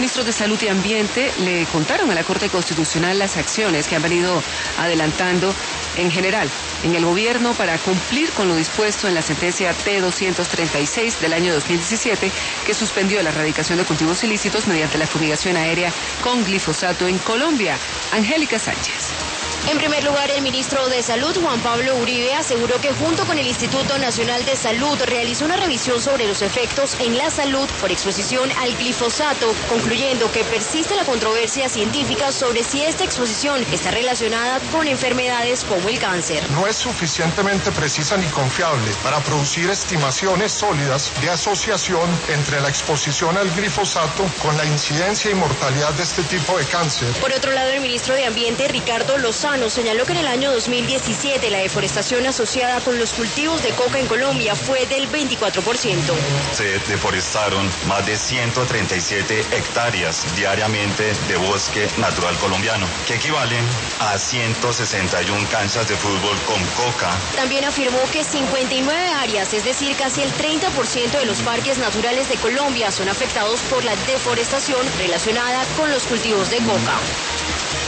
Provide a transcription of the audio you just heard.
ministros de Salud y Ambiente le contaron a la Corte Constitucional las acciones que han venido adelantando en general en el gobierno para cumplir con lo dispuesto en la sentencia T-236 del año 2017, que suspendió la erradicación de cultivos ilícitos mediante la fumigación aérea con glifosato en Colombia. Angélica Sánchez. En primer lugar, el ministro de Salud, Juan Pablo Uribe, aseguró que junto con el Instituto Nacional de Salud realizó una revisión sobre los efectos en la salud por exposición al glifosato, concluyendo que persiste la controversia científica sobre si esta exposición está relacionada con enfermedades como el cáncer. No es suficientemente precisa ni confiable para producir estimaciones sólidas de asociación entre la exposición al glifosato con la incidencia y mortalidad de este tipo de cáncer. Por otro lado, el ministro de Ambiente, Ricardo Lozano, señaló que en el año 2017 la deforestación asociada con los cultivos de coca en Colombia fue del 24%. Se deforestaron más de 137 hectáreas diariamente de bosque natural colombiano, que equivalen a 161 canchas de fútbol con coca. También afirmó que 59 áreas, es decir, casi el 30% de los parques naturales de Colombia, son afectados por la deforestación relacionada con los cultivos de coca.